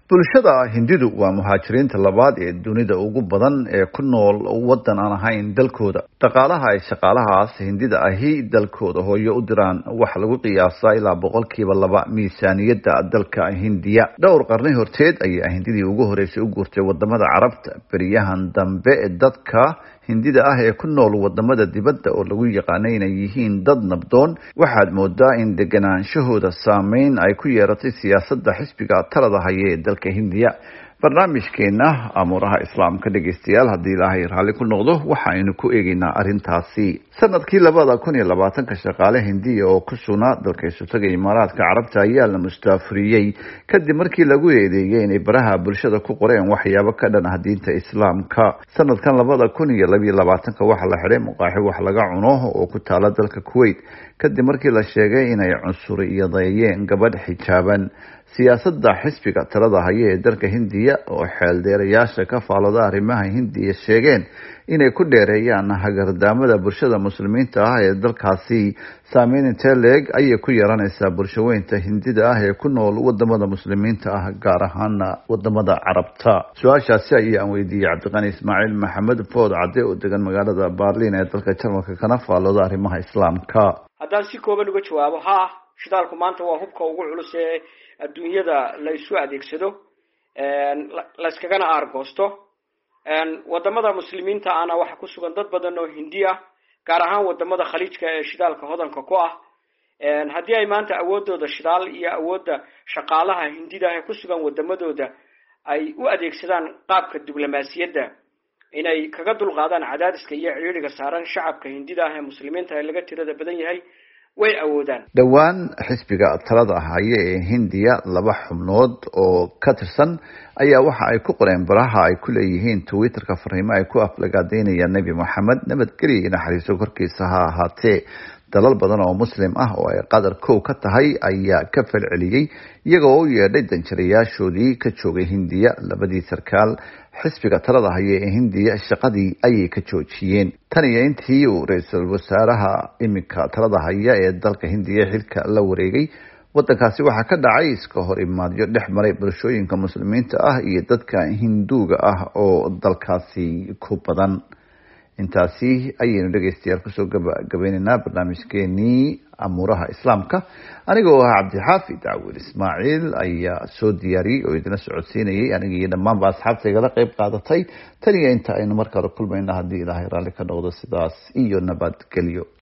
bulshada hindidu waa muhaajiriinta labaad ee dunida ugu badan ee ku nool wadan aan ahayn dalkooda. dhaqaalaha ay shaqaalahaas hindida ahi dalkooda hooyo u diraan waxa lagu qiyaasaa ilaa 2% miisaaniyadda dalka Hindiya. dhowr qarni horteed ayay hindidii ugu horeysay u guurtay wadamada Carabta. beriyahan dambe dadka hindida ah ee ku nool wadamada dibadda oo lagu yaqaanay inay yihiin dad nabdoon, waxaad moodaa in degenaanshahooda saameyn ay ku yeeratay siyaasadda xisbiga talada haya ee dalka Hindiya. barnaamijkeena amuuraha islaamka dhegeystayaal, haddii ilaahay raalli ku noqdo, waxaaynu ku eegaynaa arrintaasi. sanadkii 2020 shaqaale hindiya oo ku sugnaa dalka Isutaga Imaaraadka Carabta ayaa la mustaafuriyey kadib markii lagu eedeeyay inay baraha bulshada ku qoreen waxyaabo ka dhan ah diinta islaamka. sanadkan 2022 waxaa la xiray maqaaxi wax laga cuno oo ku taala dalka Kuwait kadib markii la sheegay inay cunsuriyadayeen gabadh xijaaban. siyaasadda xisbiga talada haya ee dalka Hindiya oo xeeldeerayaasha ka faalooda arrimaha Hindiya sheegeen inay ku dheereeyaan hagardaamada bulshada muslimiinta ah ee dalkaasi saameyn intee leeg ayay ku yeelanaysaa bulshaweynta hindida ah ee ku nool wadamada muslimiinta ah, gaar ahaan wadamada Carabta. su-aashaasi ayaan weydiiyey Cabdiqani Ismaaciil Maxamed Food Cadde oo degan magaalada Berlin ee dalka Jarmalka kana faalooda arrimaha islaamka. haddaan si kooban uga jawaabo, shidaalku maanta waa hubka ugu culus ee adduunyada la isu adeegsado, la iskagana aargoosto. wadamada muslimiinta ana waxa ku sugan dad badan oo hindi ah, gaar ahaan wadamada khaliijka ee shidaalka hodanka ku ah. haddii ay maanta awoodooda shidaal iyo awoodda shaqaalaha hindida ee ku sugan wadamadooda ay u adeegsadaan qaabka diblomaasiyadda inay kaga dulqaadaan cadaadiska iyo ciriiriga saaran shacabka hindida ah ee muslimiinta ee laga tirada badan yahay, way awoodaan. dhowaan xisbiga talada haya ee Hindiya 2 xubnood oo ka tirsan ayaa waxa ay ku qoreen baraha ay ku leeyihiin Twitter-ka fariimo ay ku aflagaadeynayaan Nabi Muhammad nabadgelyo iyo naxariiso korkiisa ha ahaatee. dalal badan oo muslim ah oo ay qadar kow ka tahay ayaa ka falceliyay iyagoo u yeedhay danjirayaashoodii ka joogay Hindiya. labadii sarkaal xisbiga talada haya ee Hindiya shaqadii ayay ka joojiyeen tan iyo intii uu ra'iisul wasaaraha imika talada haya ee dalka Hindiya xilka la wareegay. wadankaasi waxaa ka dhacay iska hor imaadyo dhex maray bulshooyinka muslimiinta ah iyo dadka hinduuga ah oo dalkaasi ku badan. intaasi ayaynu dhegeystayaal kusoo gabagabaynaynaa barnaamijkeenii amuuraha islaamka. anigoo ah Cabdixaafid Caawil Ismaaciil ayaa soo diyaariyey oo idina socodsiinayay, aniga iyo dhammaanba asxaabta igala qayb qaadatay. tan iyo inta aynu markale kulmayna, haddii ilaahay raalli ka noqdo, sidaas iyo nabadgelyo.